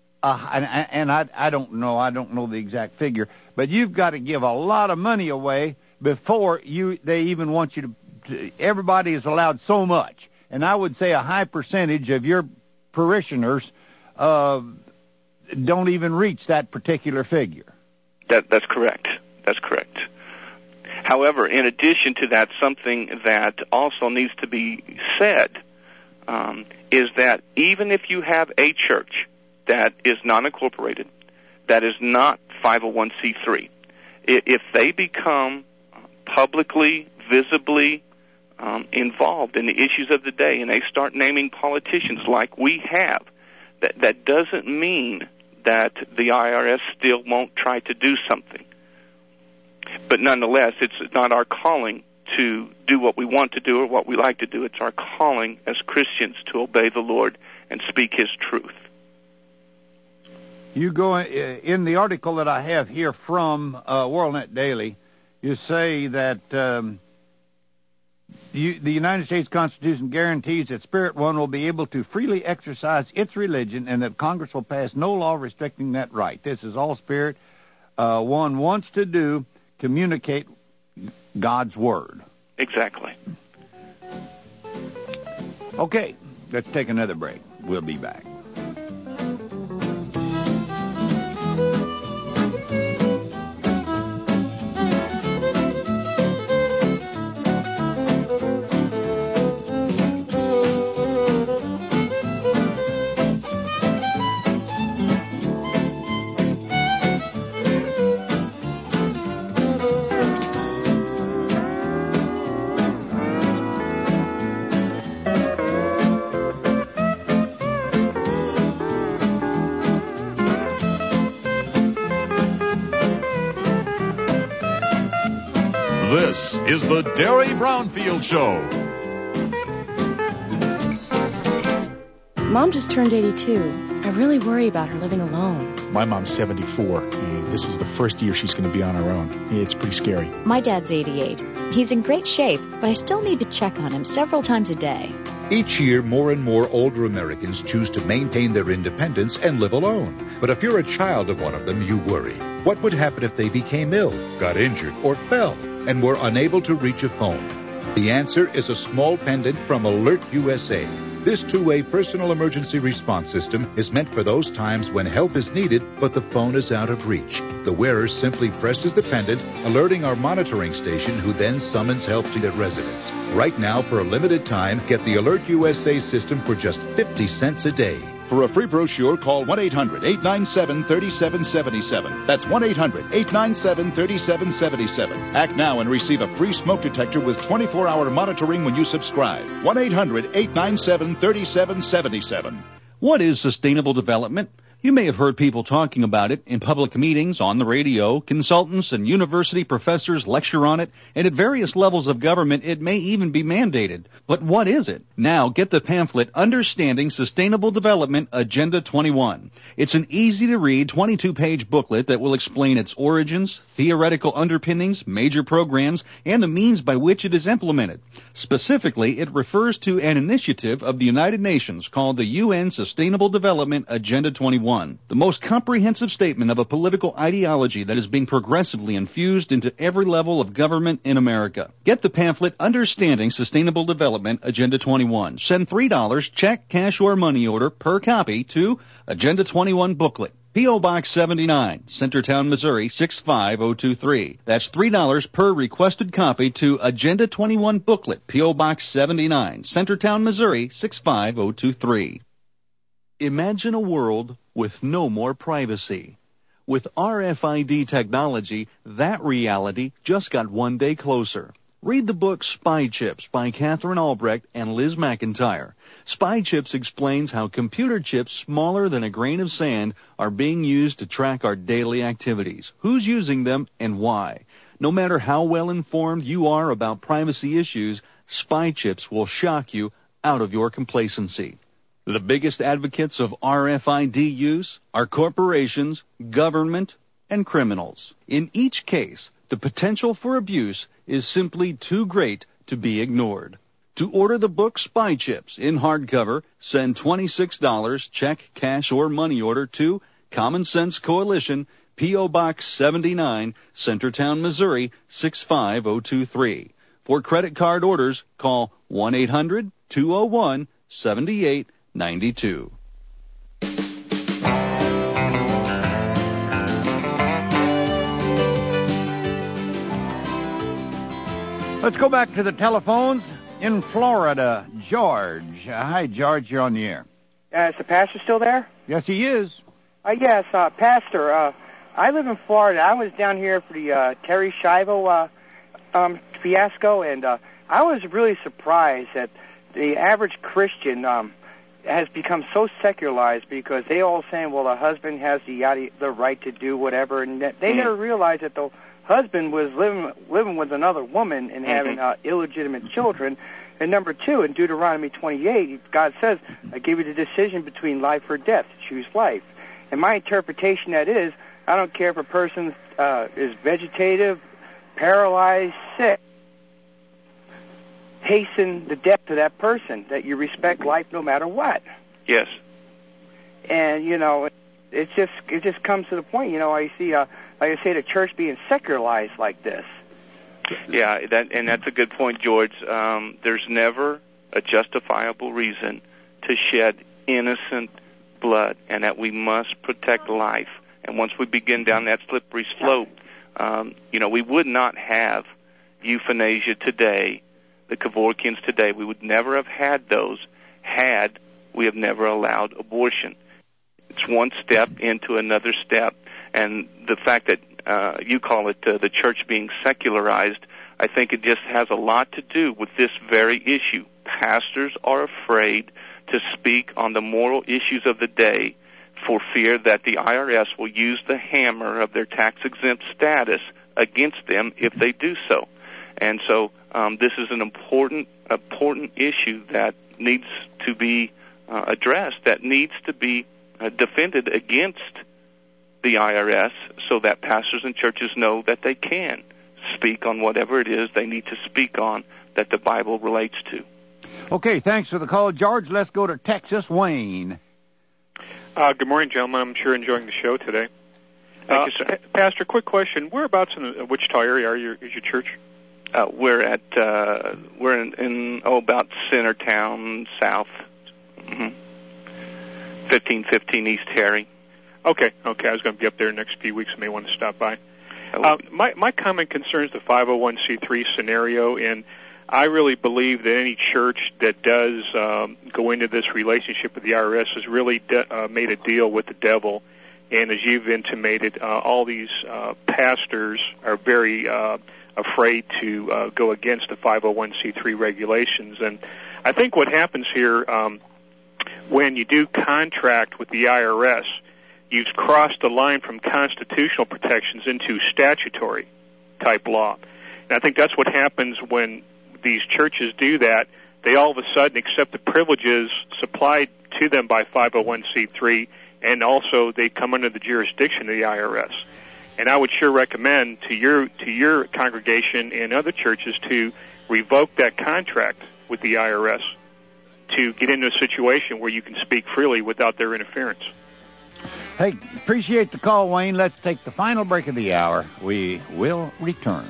Speaker 8: I don't know the exact figure, but you've got to give a lot of money away before they even want you to, everybody is allowed so much. And I would say a high percentage of your parishioners don't even reach that particular figure.
Speaker 9: That's correct. That's correct. However, in addition to that, something that also needs to be said is that even if you have a church that is non-incorporated, that is not 501c3, if they become publicly, visibly involved in the issues of the day, and they start naming politicians like we have, that doesn't mean that the IRS still won't try to do something. But nonetheless, it's not our calling to do what we want to do or what we like to do. It's our calling as Christians to obey the Lord and speak His truth.
Speaker 8: You go in the article that I have here from WorldNet Daily, you say that the United States Constitution guarantees that Spirit One will be able to freely exercise its religion, and that Congress will pass no law restricting that right. This is all Spirit One wants to do, communicate God's Word.
Speaker 9: Exactly.
Speaker 8: Okay, let's take another break. We'll be back.
Speaker 10: This is the Derry Brownfield Show.
Speaker 21: Mom just turned 82. I really worry about her living alone.
Speaker 22: My mom's 74, and this is the first year she's going to be on her own. It's pretty scary.
Speaker 23: My dad's 88. He's in great shape, but I still need to check on him several times a day.
Speaker 24: Each year, more and more older Americans choose to maintain their independence and live alone. But if you're a child of one of them, you worry. What would happen if they became ill, got injured, or fell, and were unable to reach a phone? The answer is a small pendant from Alert USA. This two-way personal emergency response system is meant for those times when help is needed, but the phone is out of reach. The wearer simply presses the pendant, alerting our monitoring station, who then summons help to their residence. Right now, for a limited time, get the Alert USA system for just 50 cents a day.
Speaker 25: For a free brochure, call 1-800-897-3777. That's 1-800-897-3777. Act now and receive a free smoke detector with 24-hour monitoring when you subscribe. 1-800-897-3777.
Speaker 15: What is sustainable development? You may have heard people talking about it in public meetings, on the radio. Consultants and university professors lecture on it, and at various levels of government it may even be mandated. But what is it? Now get the pamphlet Understanding Sustainable Development Agenda 21. It's an easy-to-read 22-page booklet that will explain its origins, theoretical underpinnings, major programs, and the means by which it is implemented. Specifically, it refers to an initiative of the United Nations called the UN Sustainable Development Agenda 21. The most comprehensive statement of a political ideology that is being progressively infused into every level of government in America. Get the pamphlet Understanding Sustainable Development Agenda 21. Send $3, check, cash, or money order per copy to Agenda 21 Booklet. P.O. Box 79, Centertown, Missouri 65023. That's $3 per requested copy to Agenda 21 Booklet. P.O. Box 79, Centertown, Missouri 65023. Imagine a world with no more privacy. With RFID technology, that reality just got one day closer. Read the book Spy Chips by Catherine Albrecht and Liz McIntyre. Spy Chips explains how computer chips smaller than a grain of sand are being used to track our daily activities, who's using them, and why. No matter how well informed you are about privacy issues, Spy Chips will shock you out of your complacency. The biggest advocates of RFID use are corporations, government, and criminals. In each case, the potential for abuse is simply too great to be ignored. To order the book Spy Chips in hardcover, send $26, check, cash, or money order to Common Sense Coalition, P.O. Box 79, Centertown, Missouri 65023. For credit card orders, call 1-800-201-7892.
Speaker 8: Let's go back to the telephones in Florida. George. Hi, George. You're on the air.
Speaker 26: Is the pastor still there?
Speaker 8: Yes, he is.
Speaker 26: Yes, Pastor. I live in Florida. I was down here for the Terry Schiavo fiasco, and I was really surprised that the average Christian has become so secularized because they all saying, well, the husband has the right to do whatever, and they never realized that the husband was living with another woman and having illegitimate children. And number two, in Deuteronomy 28, God says, I give you the decision between life or death. Choose life. And my interpretation that is, I don't care if a person is vegetative, paralyzed, sick, hasten the death of that person, that you respect life no matter what.
Speaker 9: Yes.
Speaker 26: And, it just comes to the point, I see, like I say, the church being secularized like this.
Speaker 9: Yeah, that's a good point, George. There's never a justifiable reason to shed innocent blood, and that we must protect life. And once we begin down that slippery slope, we would not have euthanasia today, the Kevorkians today. We would never have had those had we have never allowed abortion. It's one step into another step, and the fact that you call it the church being secularized, I think it just has a lot to do with this very issue. Pastors are afraid to speak on the moral issues of the day for fear that the IRS will use the hammer of their tax-exempt status against them if they do so. And so this is an important issue that needs to be addressed that needs to be defended against the IRS so that pastors and churches know that they can speak on whatever it is they need to speak on that the Bible relates to.
Speaker 8: Okay, thanks for the call, George. Let's go to Texas. Wayne.
Speaker 1: Good morning, gentlemen. I'm sure enjoying the show today.
Speaker 9: Thank you, sir.
Speaker 1: Pastor, quick question. Whereabouts in the Wichita area is your church?
Speaker 9: We're in about Centertown, South. 1515 East Harry.
Speaker 1: Okay. I was going to be up there in the next few weeks. I may want to stop by. My comment concerns the 501c3 scenario, and I really believe that any church that does go into this relationship with the IRS has really made a deal with the devil. And as you've intimated, all these pastors are very afraid to go against the 501c3 regulations. And I think what happens here, when you do contract with the IRS, you've crossed the line from constitutional protections into statutory type law. And I think that's what happens when these churches do that. They all of a sudden accept the privileges supplied to them by 501c3, and also they come under the jurisdiction of the IRS. And I would sure recommend to your congregation and other churches to revoke that contract with the IRS to get into a situation where you can speak freely without their interference.
Speaker 8: Hey, appreciate the call, Wayne. Let's take the final break of the hour. We will return.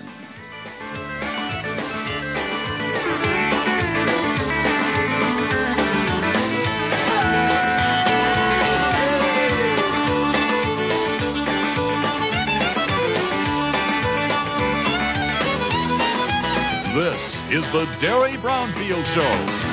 Speaker 10: This is the Derry Brownfield Show.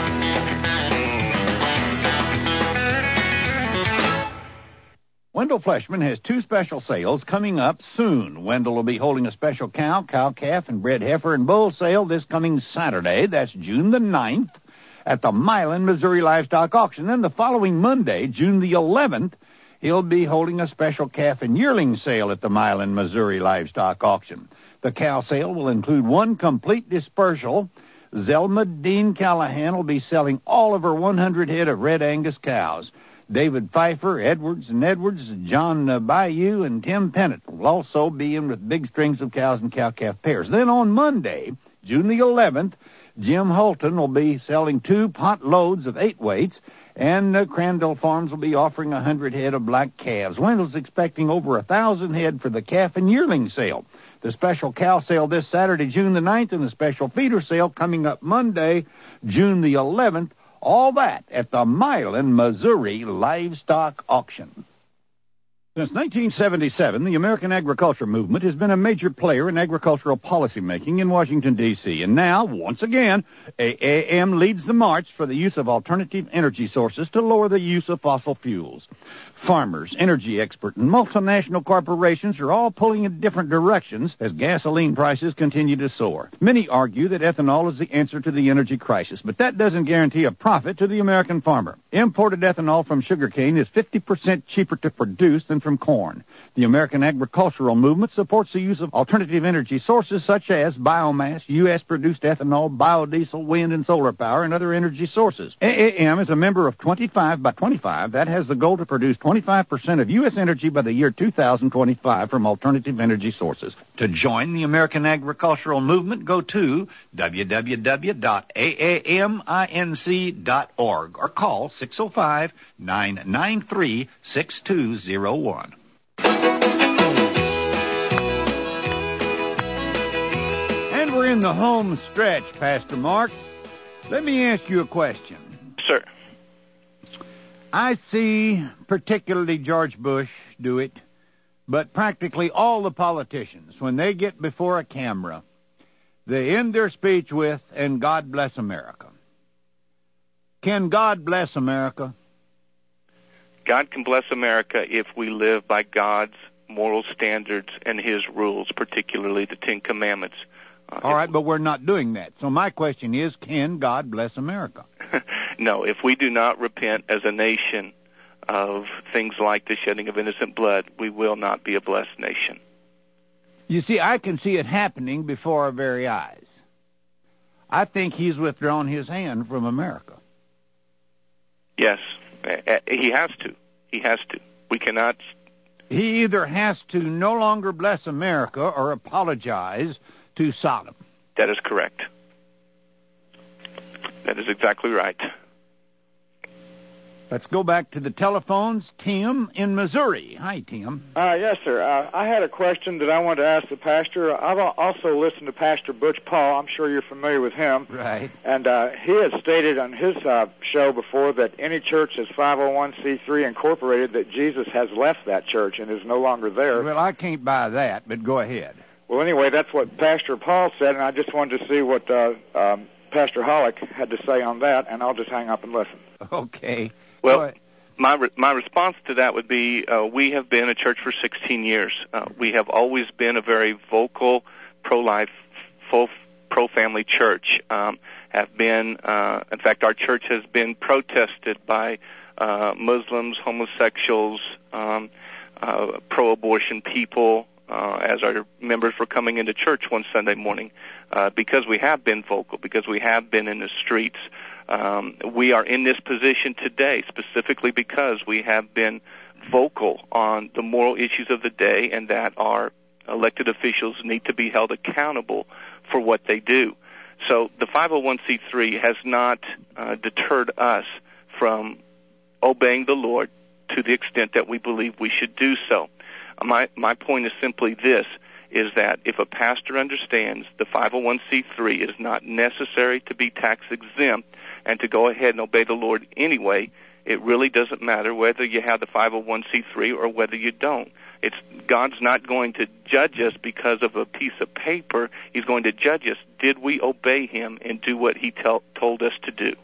Speaker 8: Wendell Fleshman has two special sales coming up soon. Wendell will be holding a special cow, calf, and bred heifer and bull sale this coming Saturday. That's June the 9th at the Milan, Missouri Livestock Auction. Then the following Monday, June the 11th, he'll be holding a special calf and yearling sale at the Milan, Missouri Livestock Auction. The cow sale will include one complete dispersal. Zelma Dean Callahan will be selling all of her 100 head of Red Angus cows. David Pfeiffer, Edwards, John Bayou, and Tim Pennant will also be in with big strings of cows and cow-calf pairs. Then on Monday, June the 11th, Jim Holton will be selling 2 pot loads of 8 weights, and Crandall Farms will be offering 100 head of black calves. Wendell's expecting over 1,000 head for the calf and yearling sale. The special cow sale this Saturday, June the 9th, and the special feeder sale coming up Monday, June the 11th. All that at the Milan, Missouri Livestock Auction. Since 1977, the American agriculture movement has been a major player in agricultural policymaking in Washington, D.C. And now, once again, AAM leads the march for the use of alternative energy sources to lower the use of fossil fuels. Farmers, energy experts, and multinational corporations are all pulling in different directions as gasoline prices continue to soar. Many argue that ethanol is the answer to the energy crisis, but that doesn't guarantee a profit to the American farmer. Imported ethanol from sugarcane is 50% cheaper to produce than from corn. The American agricultural movement supports the use of alternative energy sources such as biomass, U.S.-produced ethanol, biodiesel, wind and solar power, and other energy sources. AAM is a member of 25 by 25 that has the goal to produce 25% of U.S. energy by the year 2025 from alternative energy sources. To join the American agricultural movement, go to www.aaminc.org or call 605-993-6201. And we're in the home stretch, Pastor Mark. Let me ask you a question.
Speaker 9: Sir.
Speaker 8: I see particularly George Bush do it, but practically all the politicians, when they get before a camera, they end their speech with, "And God bless America." Can God bless America?
Speaker 9: God can bless America if we live by God's moral standards and His rules, particularly the Ten Commandments.
Speaker 8: All right, but we're not doing that. So my question is, can God bless America?
Speaker 9: No, if we do not repent as a nation of things like the shedding of innocent blood, we will not be a blessed nation.
Speaker 8: You see, I can see it happening before our very eyes. I think He's withdrawn His hand from America.
Speaker 9: Yes, he has to. He has to. We cannot.
Speaker 8: He either has to no longer bless America or apologize to Sodom.
Speaker 9: That is correct. That is exactly right.
Speaker 8: Let's go back to the telephones. Tim in Missouri. Hi, Tim.
Speaker 2: Yes, sir. I had a question that I wanted to ask the pastor. I've also listened to Pastor Butch Paul. I'm sure you're familiar with him.
Speaker 8: Right.
Speaker 2: And he has stated on his show before that any church that's 501c3 incorporated, that Jesus has left that church and is no longer there.
Speaker 8: Well, I can't buy that, but go ahead.
Speaker 2: Well, anyway, that's what Pastor Paul said, and I just wanted to see what Pastor Hollick had to say on that, and I'll just hang up and listen.
Speaker 8: Okay.
Speaker 9: Well, my response to that would be we have been a church for 16 years. We have always been a very vocal, pro-life, pro-family church. Have been, in fact, our church has been protested by Muslims, homosexuals, pro-abortion people, as our members were coming into church one Sunday morning, because we have been vocal, because we have been in the streets. We are in this position today specifically because we have been vocal on the moral issues of the day, and that our elected officials need to be held accountable for what they do. So the 501c3 has not deterred us from obeying the Lord to the extent that we believe we should do so. My point is simply this, is that if a pastor understands the 501c3 is not necessary to be tax exempt and to go ahead and obey the Lord anyway, it really doesn't matter whether you have the 501c3 or whether you don't. God's not going to judge us because of a piece of paper. He's going to judge us. Did we obey him and do what he told us to do?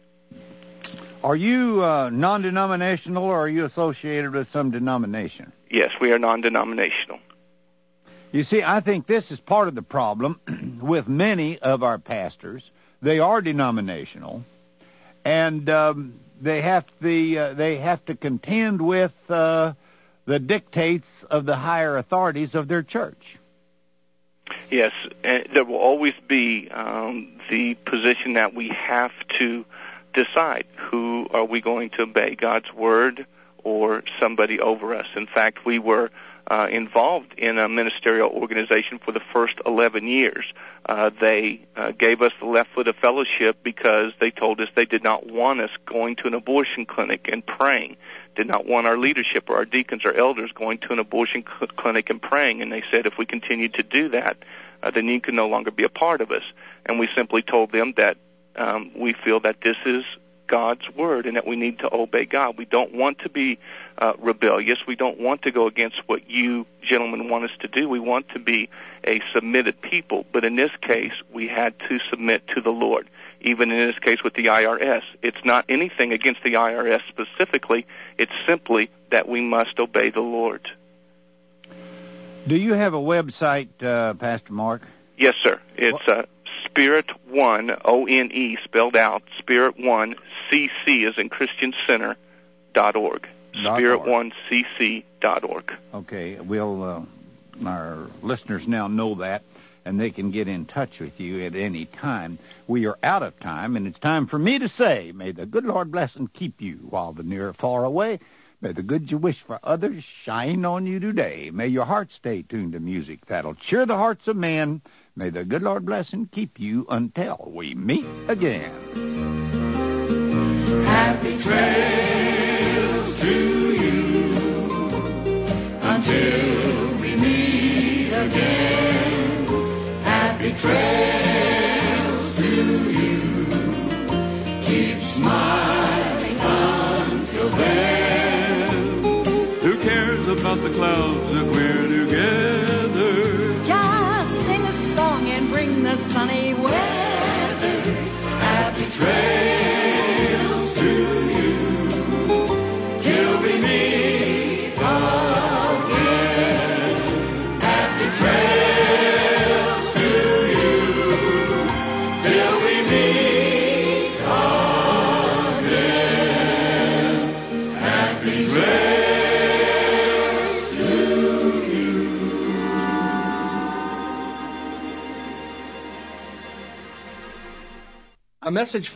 Speaker 8: Are you non-denominational, or are you associated with some denomination?
Speaker 9: Yes, we are non-denominational.
Speaker 8: You see, I think this is part of the problem with many of our pastors. They are denominational, and they have to contend with the dictates of the higher authorities of their church.
Speaker 9: Yes, there will always be the position that we have to decide who are we going to obey, God's word or somebody over us. In fact, we were involved in a ministerial organization for the first 11 years. They gave us the left foot of fellowship because they told us they did not want us going to an abortion clinic and praying, did not want our leadership or our deacons or elders going to an abortion clinic and praying. And they said if we continued to do that, then you can no longer be a part of us. And we simply told them that we feel that this is God's word and that we need to obey God. We don't want to be rebellious. We don't want to go against what you gentlemen want us to do. We want to be a submitted people. But in this case, we had to submit to the Lord. Even in this case with the IRS, it's not anything against the IRS specifically. It's simply that we must obey the Lord.
Speaker 8: Do you have a website, Pastor Mark?
Speaker 9: Yes, sir. It's Spirit One, O-N-E, spelled out, Spirit One, CC as in Christian Center.org. Spirit1cc.org.
Speaker 8: Okay, we'll our listeners now know that, and they can get in touch with you at any time. We are out of time, and it's time for me to say, may the good Lord bless and keep you while the near are far away. May the good you wish for others shine on you today. May your heart stay tuned to music that'll cheer the hearts of men. May the good Lord bless and keep you until we meet again.
Speaker 3: Happy trails to you until we meet again. Happy trails to you. Keep smiling until then.
Speaker 4: Who cares about the clouds if we're together?
Speaker 3: Just sing a song and bring the sunny weather. Happy trails to you till we meet again. Happy trails to you till we meet again. Happy trails to you.
Speaker 5: A message